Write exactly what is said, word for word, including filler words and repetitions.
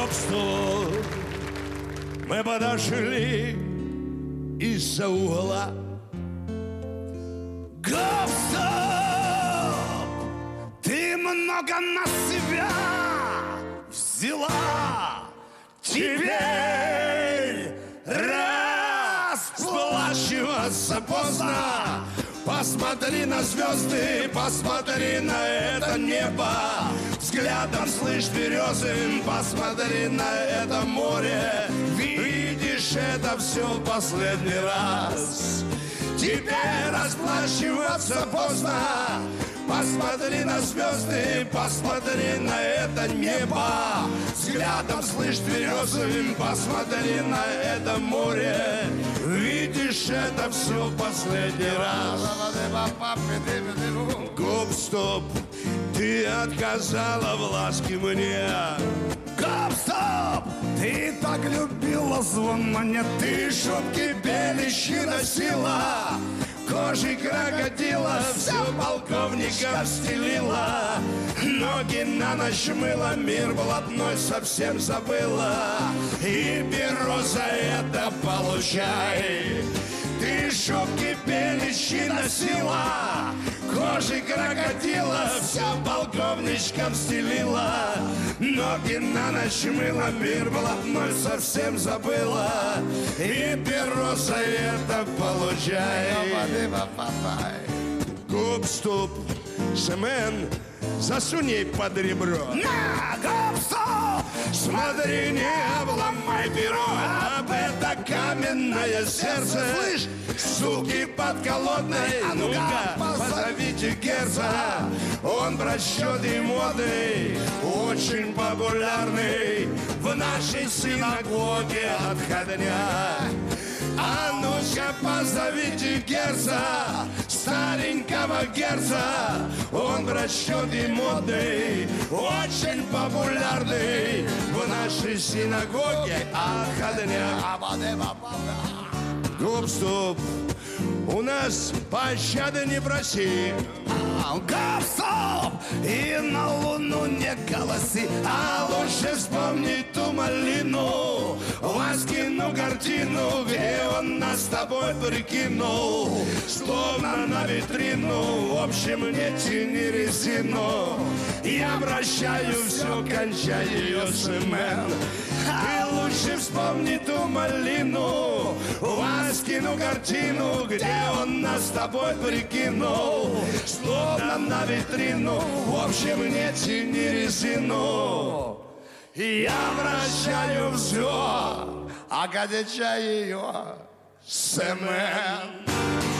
стоп, мы подошли из-за угла. Гоп, стоп, ты много на себя взяла. Теперь расплачиваться поздно. Посмотри на звезды, посмотри на это небо. Взглядом слышь березы, посмотри на это море. Видишь, это все в последний раз. Теперь расплачиваться поздно. Посмотри на звезды, посмотри на это небо. Взглядом слышь березовым, посмотри на это море. Видишь, это все в последний раз. Гоп, стоп, ты отказала в ласке мне. Гоп, стоп, ты так любила звон монет. Ты шубки белищи носила, кожей крокодила все полковника стелила. Ноги на ночь мыла, мир блатной совсем забыла. И перо за это получай. Ты шубки белищи носила, кожей крокодила все полковничкам стелила. Ноги на ночь мыла, мир блатной совсем забыла. И перо за это получай. Гоп, стоп, Семен, засунь ей под ребро. На, гоп, стоп, смотри, не обломай перо. Об это каменное сердце, слышь, суки подколодной. А ну-ка, позовите Герца. Он в расчете моды очень популярный в нашей синагоге отходня. А ну-ка, позовите Герца, старенького Герца. Он в расчете модный, очень популярный в нашей синагоге отходня. Гоп, стоп, у нас пощады не проси. Гоп, стоп, и на луну не голоси. А лучше вспомни ту малину, Васькину картину, где он нас с тобой прикинул, словно на витрину. В общем, не тяни резину, я прощаю все, кончай ее, Семен. Ты лучше вспомни ту малину, Васькину картину, где он нас с тобой прикинул, словно на витрину. В общем, не тяни резину, я прощаю все, а кончай ее, Семен.